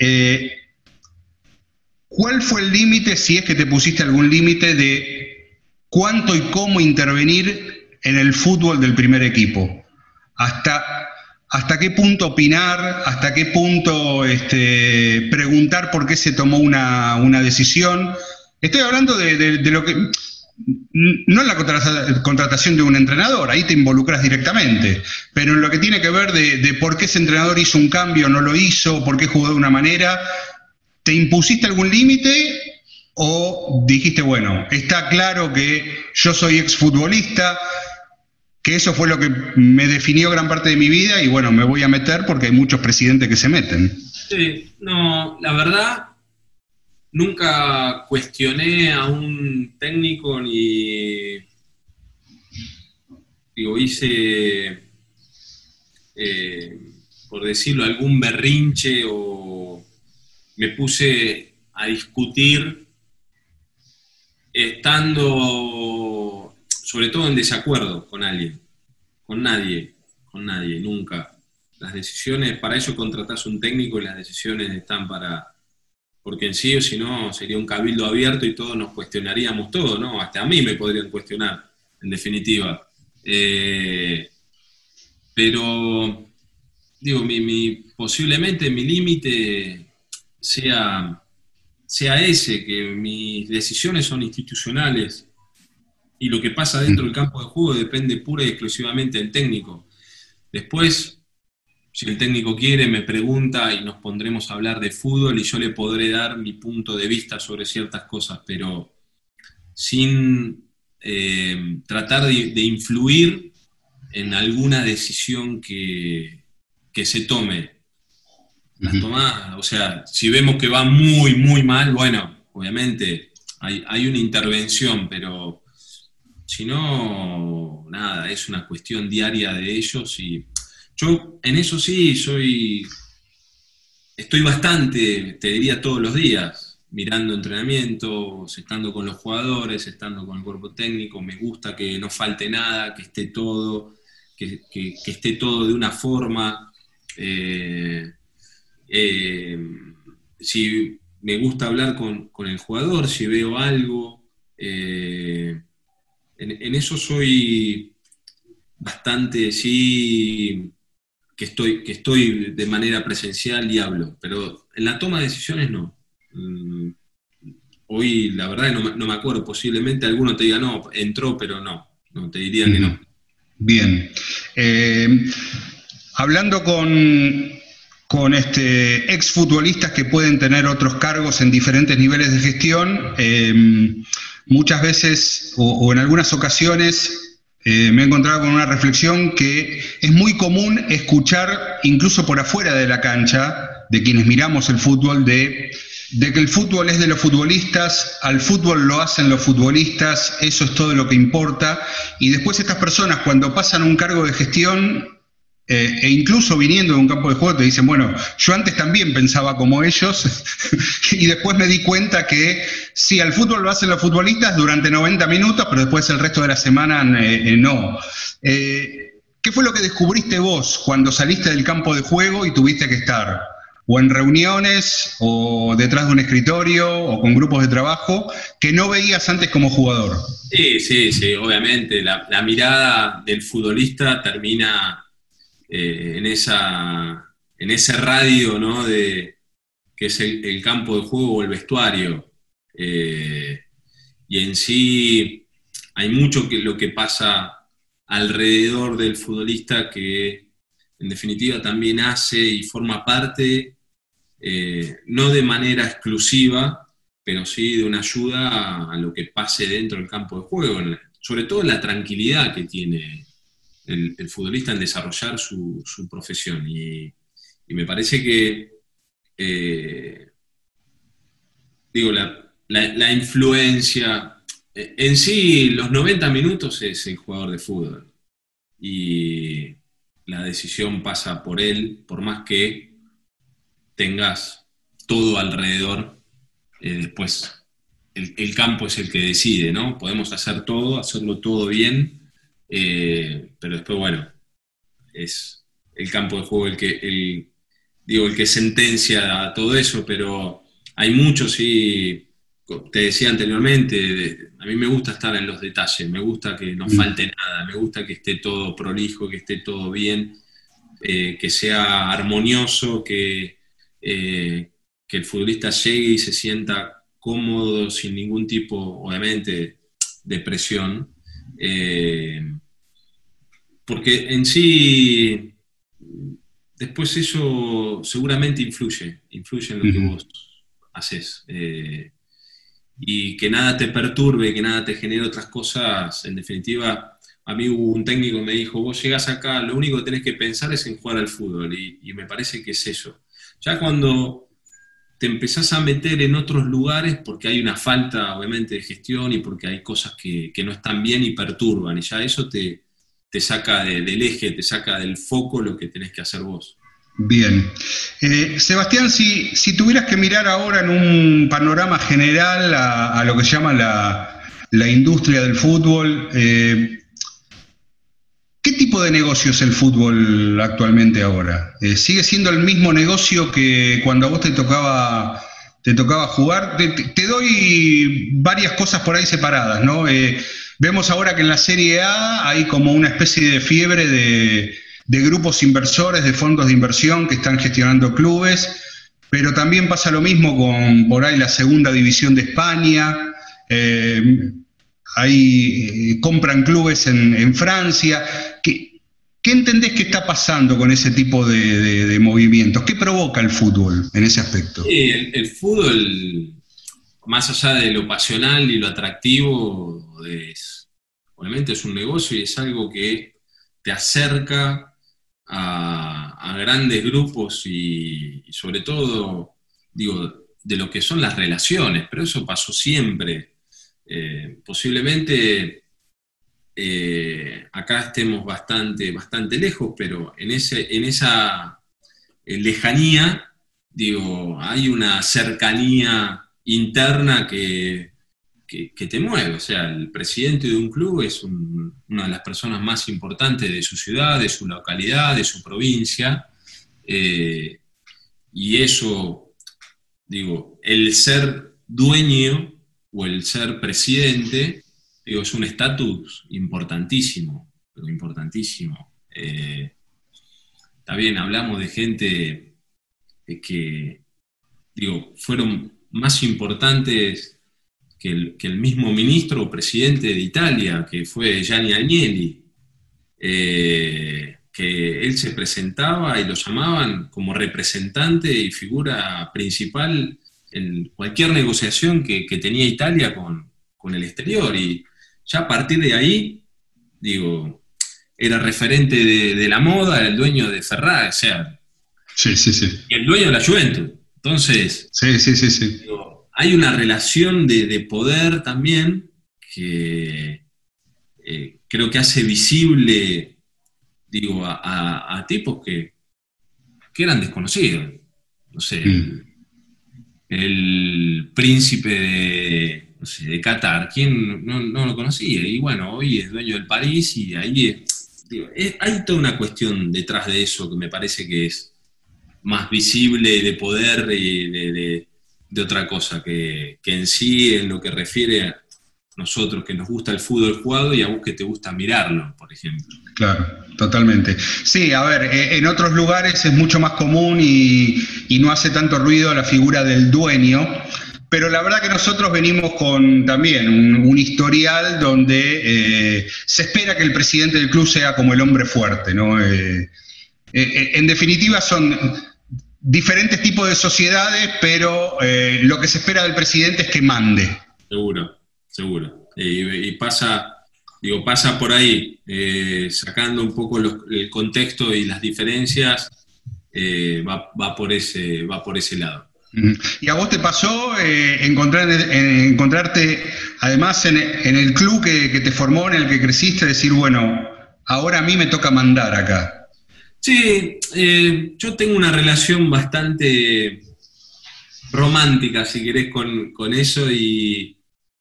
¿cuál fue el límite, si es que te pusiste algún límite, de cuánto y cómo intervenir en el fútbol del primer equipo? ¿Hasta qué punto opinar? ¿Hasta qué punto preguntar por qué se tomó una decisión? Estoy hablando de lo que... No en la contratación de un entrenador, ahí te involucras directamente, pero en lo que tiene que ver de por qué ese entrenador hizo un cambio o no lo hizo, por qué jugó de una manera, ¿te impusiste algún límite o dijiste, bueno, está claro que yo soy exfutbolista, que eso fue lo que me definió gran parte de mi vida y bueno, me voy a meter porque hay muchos presidentes que se meten? Sí, no, la verdad, nunca cuestioné a un técnico ni, hice, por decirlo, algún berrinche o me puse a discutir estando, sobre todo en desacuerdo con alguien, con nadie, nunca. Las decisiones, para eso contratás un técnico y las decisiones están porque en sí o si no sería un cabildo abierto y todos nos cuestionaríamos todo, ¿no? Hasta a mí me podrían cuestionar, en definitiva. Pero, posiblemente mi límite sea ese, que mis decisiones son institucionales y lo que pasa dentro del campo de juego depende pura y exclusivamente del técnico. Después, si el técnico quiere, me pregunta y nos pondremos a hablar de fútbol y yo le podré dar mi punto de vista sobre ciertas cosas, pero sin tratar de influir en alguna decisión que se tome. Las tomadas, o sea, si vemos que va muy, muy mal, bueno, obviamente hay una intervención, pero si no, nada, es una cuestión diaria de ellos y yo en eso sí estoy bastante, te diría todos los días, mirando entrenamientos, estando con los jugadores, estando con el cuerpo técnico, me gusta que no falte nada, que esté todo, que esté todo de una forma. si me gusta hablar con el jugador, si veo algo. En eso soy bastante, sí, que estoy de manera presencial y hablo, pero en la toma de decisiones no. Hoy la verdad no me acuerdo, posiblemente alguno te diga no, entró, pero no te diría que no. Bien. Hablando con exfutbolistas que pueden tener otros cargos en diferentes niveles de gestión, muchas veces o en algunas ocasiones me he encontrado con una reflexión que es muy común escuchar, incluso por afuera de la cancha, de quienes miramos el fútbol, de que el fútbol es de los futbolistas, al fútbol lo hacen los futbolistas, eso es todo lo que importa, y después estas personas cuando pasan un cargo de gestión, e incluso viniendo de un campo de juego te dicen, bueno, yo antes también pensaba como ellos, y después me di cuenta que sí, al fútbol lo hacen los futbolistas durante 90 minutos, pero después el resto de la semana no. ¿Qué fue lo que descubriste vos cuando saliste del campo de juego y tuviste que estar o en reuniones, o detrás de un escritorio, o con grupos de trabajo, que no veías antes como jugador? Sí, obviamente. La mirada del futbolista termina en ese radio, ¿no? Que es el campo de juego o el vestuario. Y en sí hay mucho lo que pasa alrededor del futbolista que en definitiva también hace y forma parte, no de manera exclusiva, pero sí de una ayuda a lo que pase dentro del campo de juego, sobre todo la tranquilidad que tiene el futbolista en desarrollar su profesión. Y me parece que, la influencia, en sí, los 90 minutos es el jugador de fútbol. Y la decisión pasa por él, por más que tengas todo alrededor, después el campo es el que decide, ¿no? Podemos hacerlo todo bien, pero después, bueno, es el campo de juego el que sentencia todo eso, pero hay muchos, sí, te decía anteriormente, a mí me gusta estar en los detalles, me gusta que no falte nada, me gusta que esté todo prolijo, que esté todo bien, que sea armonioso, que el futbolista llegue y se sienta cómodo, sin ningún tipo, obviamente, de presión. Porque en sí, después eso seguramente influye en lo que vos haces. Y que nada te perturbe, que nada te genere otras cosas. En definitiva, a mí hubo un técnico que me dijo, vos llegás acá, lo único que tenés que pensar es en jugar al fútbol, y me parece que es eso. Ya cuando te empezás a meter en otros lugares, porque hay una falta, obviamente, de gestión, y porque hay cosas que no están bien y perturban, y ya eso te saca del eje, te saca del foco lo que tenés que hacer vos. Bien. Sebastián, si tuvieras que mirar ahora en un panorama general a lo que se llama la industria del fútbol, ¿qué tipo de negocio es el fútbol actualmente ahora? ¿Sigue siendo el mismo negocio que cuando a vos te tocaba jugar? Te doy varias cosas por ahí separadas, ¿no? Vemos ahora que en la Serie A hay como una especie de fiebre de grupos inversores, de fondos de inversión que están gestionando clubes, pero también pasa lo mismo con por ahí la segunda división de España, compran clubes en Francia. ¿Qué entendés que está pasando con ese tipo de movimientos? ¿Qué provoca el fútbol en ese aspecto? Sí, el fútbol, más allá de lo pasional y lo atractivo, obviamente es un negocio y es algo que te acerca a grandes grupos y sobre todo, de lo que son las relaciones, pero eso pasó siempre. Posiblemente acá estemos bastante lejos, pero en esa lejanía, hay una cercanía interna que te mueve. O sea, el presidente de un club es una de las personas más importantes de su ciudad, de su localidad, de su provincia, Y eso, digo, el ser dueño o el ser presidente, digo, es un estatus importantísimo, pero importantísimo. Está bien, hablamos de gente que, digo, fueron más importantes que el mismo ministro o presidente de Italia, que fue Gianni Agnelli, que él se presentaba y lo llamaban como representante y figura principal en cualquier negociación que tenía Italia con el exterior, y ya a partir de ahí, digo, era referente de la moda, el dueño de Ferrari, o sea, sí. y el dueño de la Juventus. Entonces, sí. Digo, hay una relación de poder también que creo que hace visible, digo, a tipos que eran desconocidos. No sé, el príncipe de, no sé, de Qatar, ¿quién no lo conocía? Y bueno, hoy es dueño del París, y ahí digo, hay toda una cuestión detrás de eso que me parece que es más visible de poder y de otra cosa que en sí, en lo que refiere a nosotros que nos gusta el fútbol jugado y a vos que te gusta mirarlo, por ejemplo. Claro, totalmente. Sí, a ver, en otros lugares es mucho más común y no hace tanto ruido la figura del dueño, pero la verdad que nosotros venimos con también un historial donde se espera que el presidente del club sea como el hombre fuerte, ¿no? En definitiva son diferentes tipos de sociedades, pero lo que se espera del presidente es que mande. Seguro. Y pasa por ahí, sacando un poco el contexto y las diferencias, va por ese lado. ¿Y a vos te pasó encontrarte, además, en el club que te formó, en el que creciste, decir, bueno, ahora a mí me toca mandar acá? Sí, yo tengo una relación bastante romántica, si querés, con eso, y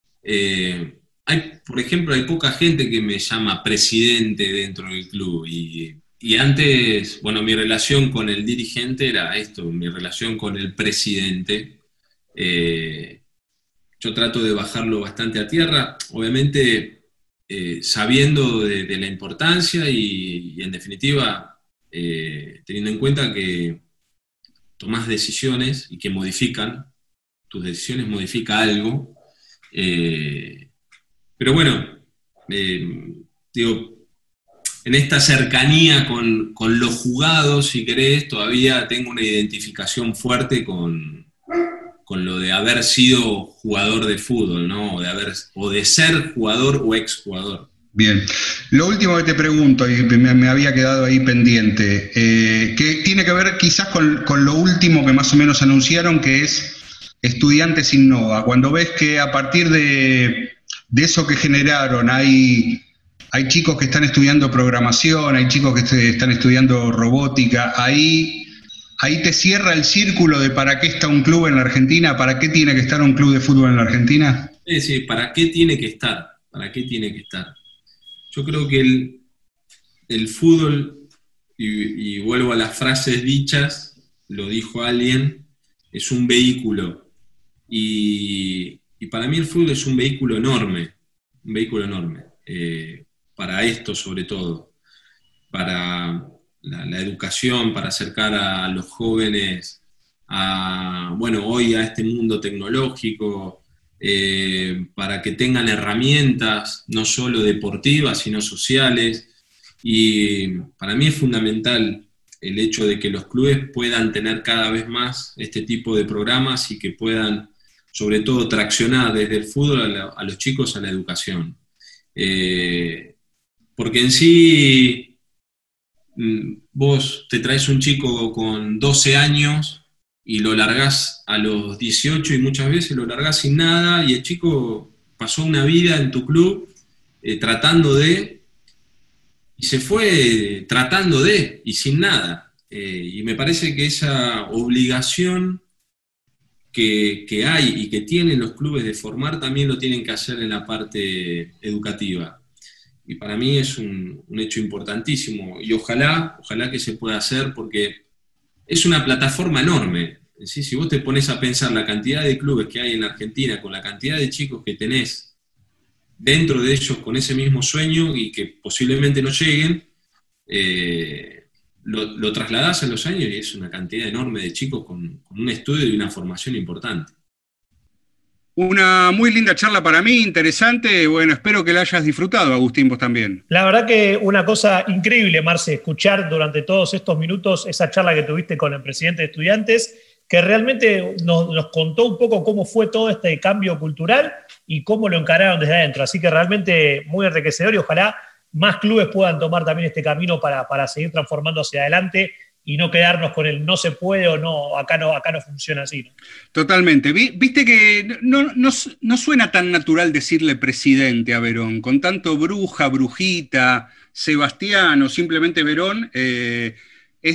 por ejemplo, hay poca gente que me llama presidente dentro del club, y antes, bueno, mi relación con el dirigente era esto, mi relación con el presidente. Yo trato de bajarlo bastante a tierra, obviamente sabiendo de la importancia y en definitiva teniendo en cuenta que tomás decisiones y que tus decisiones modifican algo. Pero bueno, digo, en esta cercanía con los jugados, si querés, todavía tengo una identificación fuerte con lo de haber sido jugador de fútbol, ¿no? O de ser jugador o exjugador. Bien. Lo último que te pregunto, y me había quedado ahí pendiente, que tiene que ver quizás con lo último que más o menos anunciaron, que es Estudiantes Innova. Cuando ves que a partir de eso que generaron hay chicos que están estudiando programación, hay chicos que están estudiando robótica, ahí te cierra el círculo de para qué está un club en la Argentina, para qué tiene que estar un club de fútbol en la Argentina. Sí, ¿para qué tiene que estar? Yo creo que el fútbol, y vuelvo a las frases dichas, lo dijo alguien, es un vehículo. Y para mí el fútbol es un vehículo enorme, para esto sobre todo, para la educación, para acercar a los jóvenes hoy a este mundo tecnológico, para que tengan herramientas no solo deportivas, sino sociales. Y para mí es fundamental el hecho de que los clubes puedan tener cada vez más este tipo de programas y que puedan, sobre todo, traccionar desde el fútbol a los chicos a la educación. Porque en sí, vos te traes un chico con 12 años y lo largás a los 18 y muchas veces lo largás sin nada, y el chico pasó una vida en tu club tratando de, y se fue tratando de, y sin nada. Y me parece que esa obligación que hay y que tienen los clubes de formar también lo tienen que hacer en la parte educativa. Y para mí es un hecho importantísimo, y ojalá que se pueda hacer, porque es una plataforma enorme. ¿Sí? Si vos te pones a pensar la cantidad de clubes que hay en Argentina, con la cantidad de chicos que tenés dentro de ellos con ese mismo sueño y que posiblemente no lleguen, lo trasladás a los años y es una cantidad enorme de chicos con un estudio y una formación importante. Una muy linda charla para mí, interesante. Bueno, espero que la hayas disfrutado, Agustín, vos también. La verdad que una cosa increíble, Marce, escuchar durante todos estos minutos esa charla que tuviste con el presidente de Estudiantes, que realmente nos contó un poco cómo fue todo este cambio cultural y cómo lo encararon desde adentro. Así que realmente muy enriquecedor y ojalá más clubes puedan tomar también este camino para seguir transformando hacia adelante y no quedarnos con el no se puede o no, acá no funciona así, ¿no? Totalmente. Viste que no suena tan natural decirle presidente a Verón, con tanto bruja, brujita, Sebastián o simplemente Verón, es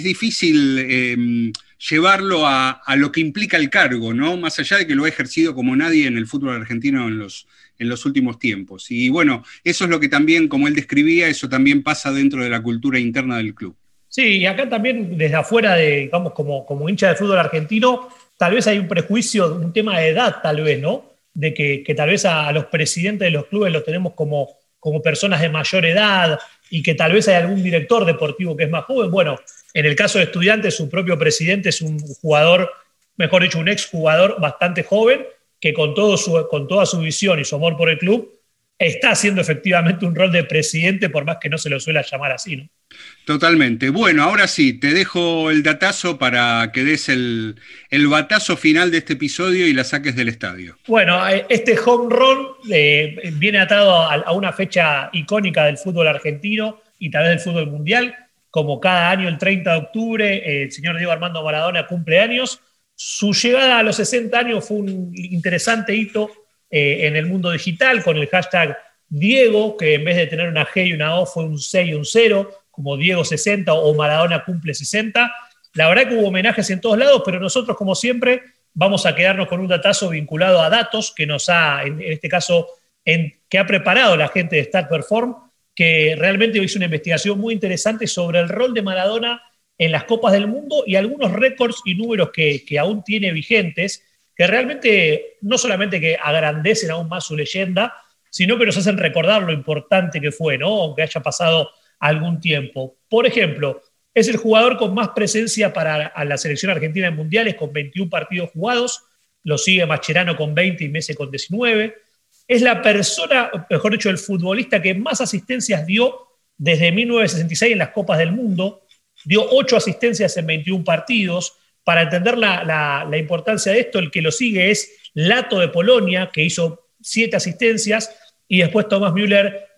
difícil llevarlo a lo que implica el cargo, ¿no? Más allá de que lo ha ejercido como nadie en el fútbol argentino en los últimos tiempos. Y bueno, eso es lo que también, como él describía, eso también pasa dentro de la cultura interna del club. Sí, y acá también desde afuera, digamos, como hincha de fútbol argentino, tal vez hay un prejuicio, un tema de edad tal vez, ¿no? De que tal vez a los presidentes de los clubes los tenemos como personas de mayor edad y que tal vez hay algún director deportivo que es más joven. Bueno, en el caso de Estudiantes, su propio presidente es un jugador, mejor dicho, un exjugador bastante joven que con toda su visión y su amor por el club está haciendo efectivamente un rol de presidente, por más que no se lo suela llamar así, ¿no? Totalmente. Bueno, ahora sí, te dejo el datazo para que des el batazo final de este episodio y la saques del estadio. Bueno, este home run viene atado a una fecha icónica del fútbol argentino y tal vez del fútbol mundial. Como cada año, el 30 de octubre, el señor Diego Armando Maradona cumple años. Su llegada a los 60 años fue un interesante hito en el mundo digital, con el hashtag Diego, que en vez de tener una G y una O fue un C y un 0, como Diego 60 o Maradona cumple 60. La verdad que hubo homenajes en todos lados, pero nosotros, como siempre, vamos a quedarnos con un datazo vinculado a datos que nos ha, en este caso, que ha preparado la gente de Stat Perform, que realmente hizo una investigación muy interesante sobre el rol de Maradona en las Copas del Mundo y algunos récords y números que aún tiene vigentes, que realmente no solamente que agrandecen aún más su leyenda, sino que nos hacen recordar lo importante que fue, ¿no? Aunque haya pasado algún tiempo. Por ejemplo, es el jugador con más presencia para la selección argentina en mundiales, con 21 partidos jugados, lo sigue Mascherano con 20 y Messi con 19. Es la persona, mejor dicho, el futbolista que más asistencias dio desde 1966 en las Copas del Mundo, dio 8 asistencias en 21 partidos. Para entender la importancia de esto, el que lo sigue es Lato de Polonia, que hizo 7 asistencias, y después Thomas Müller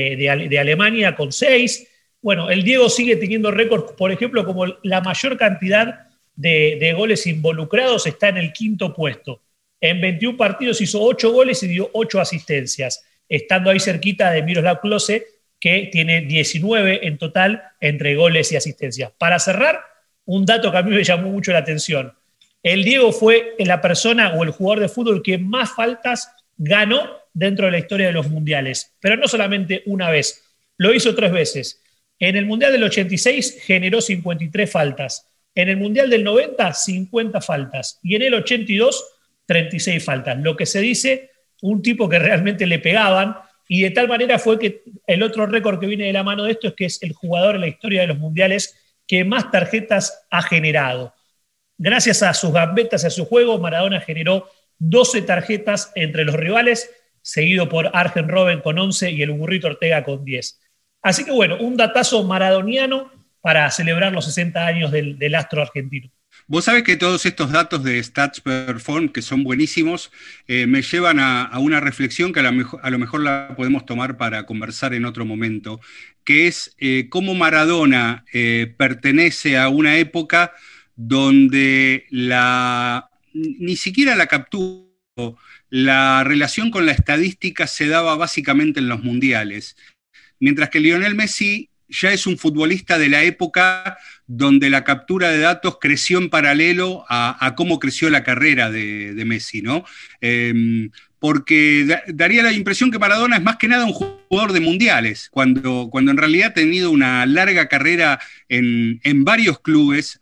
de Alemania con 6. Bueno, el Diego sigue teniendo récords, por ejemplo, como la mayor cantidad de goles involucrados está en el 5º puesto. En 21 partidos hizo 8 goles y dio 8 asistencias, estando ahí cerquita de Miroslav Klose, que tiene 19 en total entre goles y asistencias. Para cerrar, un dato que a mí me llamó mucho la atención. El Diego fue la persona o el jugador de fútbol que más faltas ganó dentro de la historia de los mundiales, pero no solamente una vez, lo hizo 3 veces. En el Mundial del 86 generó 53 faltas, en el Mundial del 90 50 faltas y en el 82 36 faltas, lo que se dice un tipo que realmente le pegaban, y de tal manera fue que el otro récord que viene de la mano de esto es que es el jugador en la historia de los mundiales que más tarjetas ha generado. Gracias a sus gambetas y a su juego, Maradona generó 12 tarjetas entre los rivales, seguido por Arjen Robben con 11 y el Burrito Ortega con 10. Así que bueno, un datazo maradoniano para celebrar los 60 años del astro argentino. Vos sabés que todos estos datos de Stats Perform, que son buenísimos, me llevan a una reflexión que a lo mejor la podemos tomar para conversar en otro momento, que es cómo Maradona pertenece a una época donde ni siquiera la captura, la relación con la estadística se daba básicamente en los mundiales, mientras que Lionel Messi ya es un futbolista de la época donde la captura de datos creció en paralelo a cómo creció la carrera de Messi, ¿no? porque daría la impresión que Maradona es más que nada un jugador de mundiales, cuando en realidad ha tenido una larga carrera en varios clubes,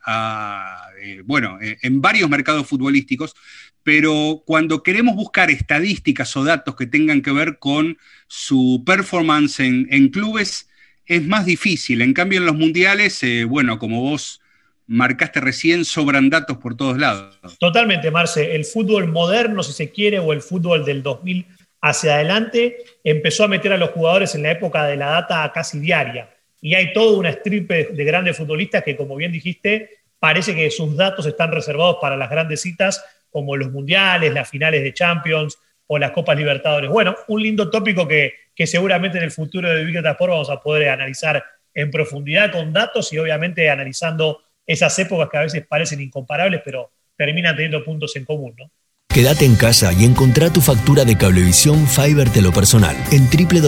en varios mercados futbolísticos, pero cuando queremos buscar estadísticas o datos que tengan que ver con su performance en clubes, es más difícil. En cambio, en los mundiales, como vos marcaste recién, sobran datos por todos lados. Totalmente, Marce. El fútbol moderno, si se quiere, o el fútbol del 2000 hacia adelante, empezó a meter a los jugadores en la época de la data casi diaria. Y hay toda una estirpe de grandes futbolistas que, como bien dijiste, parece que sus datos están reservados para las grandes citas, como los mundiales, las finales de Champions o las Copas Libertadores. Bueno, un lindo tópico que seguramente en el futuro de Big Data Sport vamos a poder analizar en profundidad con datos y obviamente analizando esas épocas que a veces parecen incomparables, pero terminan teniendo puntos en común, ¿no? Quédate en casa y encontrá tu factura de Cablevisión Fibertel o personal en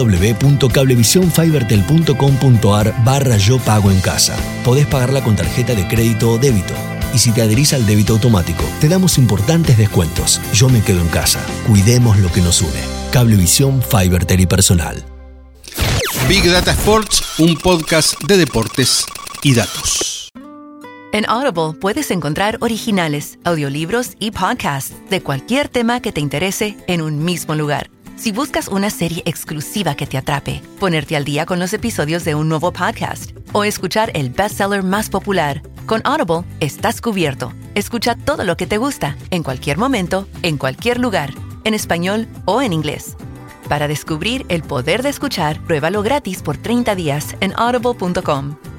www.cablevisionfibertel.com.ar/yo pago en casa. Podés pagarla con tarjeta de crédito o débito. Y si te adherís al débito automático, te damos importantes descuentos. Yo me quedo en casa. Cuidemos lo que nos une. Cablevisión Fibertel y personal. Big Data Sports, un podcast de deportes y datos. En Audible puedes encontrar originales, audiolibros y podcasts de cualquier tema que te interese en un mismo lugar. Si buscas una serie exclusiva que te atrape, ponerte al día con los episodios de un nuevo podcast o escuchar el bestseller más popular, con Audible estás cubierto. Escucha todo lo que te gusta, en cualquier momento, en cualquier lugar, en español o en inglés. Para descubrir el poder de escuchar, pruébalo gratis por 30 días en audible.com.